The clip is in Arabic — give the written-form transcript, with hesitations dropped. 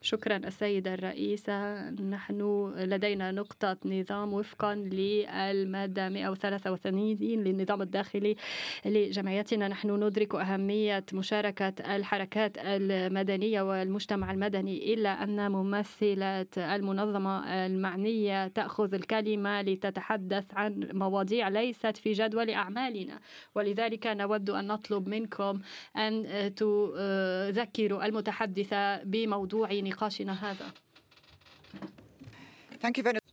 شكرا السيدة الرئيسة. نحن لدينا نقطة نظام وفقا للمادة 183 للنظام الداخلي لجمعيتنا. نحن ندرك أهمية مشاركة الحركات المدنية والمجتمع المدني، إلا أن ممثلة المنظمة المعنية تأخذ الكلمة لتتحدث عن مواضيع ليست في جدول أعمالنا، ولذلك نود أن نطلب منكم أن تذكروا المتحدثة بموضوع نقاشنا هذا.